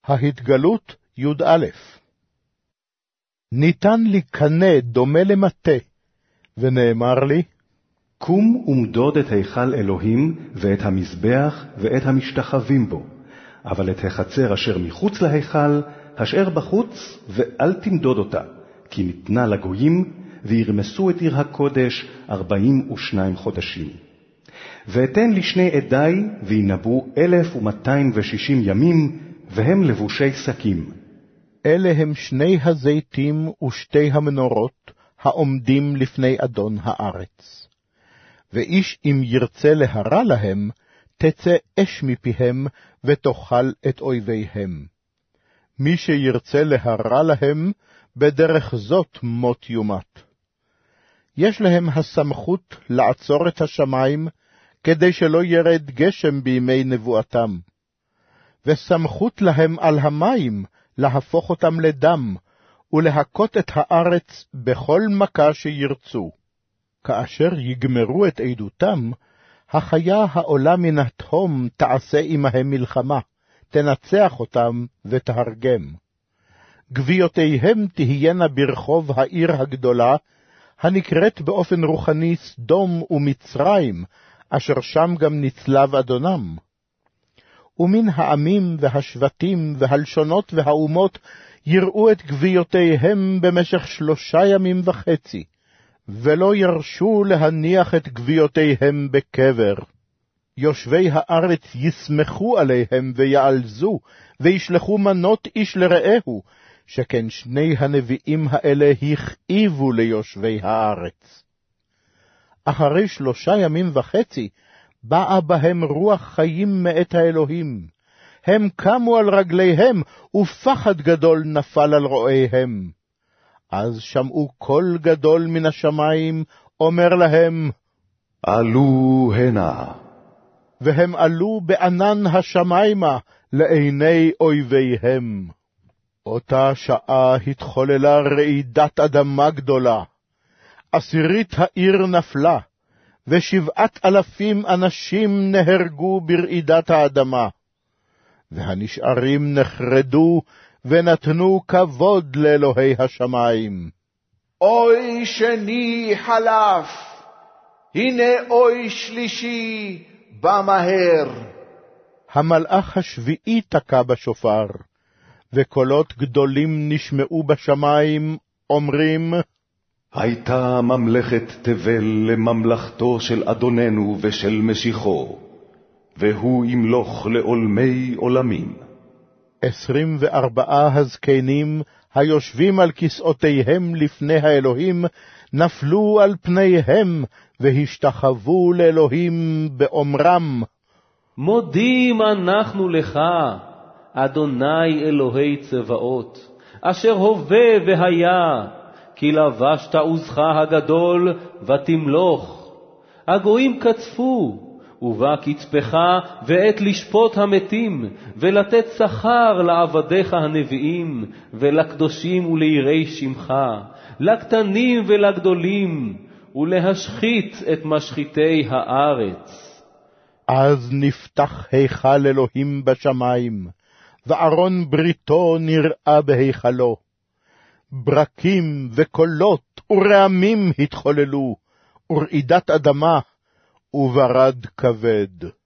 ההתגלות י"א. ניתן לי קנה דומה למטה, ונאמר לי, קום ומדוד את היכל אלוהים ואת המזבח ואת המשתחווים בו, אבל את החצר אשר מחוץ להיכל, השאר בחוץ ואל תמדוד אותה, כי ניתנה לגויים, וירמסו את עיר הקודש 42 חודשים. ואתן לשני עדיי, וינבאו 1260 ימים, והם לבושי שקים. אלה הם שני הזיתים ושתי המנורות, העומדים לפני אדון הארץ. ואיש אם ירצה להרע להם, תצא אש מפיהם, ותאכל את אויביהם. מי שירצה להרע להם, בדרך זאת מות יומת. יש להם הסמכות לעצור את השמיים, כדי שלא ירד גשם בימי נבואתם. וסמכות להם על המים, להפוך אותם לדם, ולהכות את הארץ בכל מכה שירצו. כאשר יגמרו את עדותם, החיה העולה מן התהום תעשה עמהם מלחמה, תנצח אותם ותהרגם. גביותיהם תהיינה ברחוב העיר הגדולה, הנקראת באופן רוחני סדום ומצרים, אשר שם גם נצלב אדונם. ומן העמים והשבטים והלשונות והאומות יראו את גביותיהם במשך 3.5 ימים, ולא ירשו להניח את גביותיהם בקבר. יושבי הארץ ישמחו עליהם ויעלזו, וישלחו מנות איש לרעהו, שכן שני הנביאים האלה הכאיבו ליושבי הארץ. אחרי 3.5 ימים, באה בהם רוח חיים מאת האלוהים. הם קמו על רגליהם, ופחד גדול נפל על רואיהם. אז שמעו קול גדול מן השמיים, אומר להם, עלו הנה. והם עלו בענן השמיימה, לעיני אויביהם. אותה שעה התחוללה רעידת אדמה גדולה. 10 העיר נפלה, ו7,000 אנשים נהרגו ברעידת האדמה. והנשארים נחרדו, ונתנו כבוד לאלוהי השמיים. אוי שני חלף, הנה אוי שלישי בא מהר. המלאך השביעי תקע בשופר, וקולות גדולים נשמעו בשמיים, אומרים, הייתה ממלכת תבל לממלכתו של אדוננו ושל משיחו, והוא ימלוך לעולמי עולמים. 24 הזקנים היושבים על כיסאותיהם לפני האלוהים, נפלו על פניהם והשתחוו לאלוהים באומרם, מודים אנחנו לך, אדוני אלוהי צבאות, אשר הווה והיה, כי לבשת עוזך הגדול ותמלוך. הגויים קצפו, ובא קצפך ועת לשפוט המתים, ולתת שכר לעבדיך הנביאים, ולקדושים וליראי שמך, לקטנים ולגדולים, ולהשחית את משחיתי הארץ. אז נפתח היכל אלוהים בשמיים, וארון בריתו נראה בהיכלו. ברקים וקולות ורעמים התחוללו, ורעידת אדמה וברד כבד.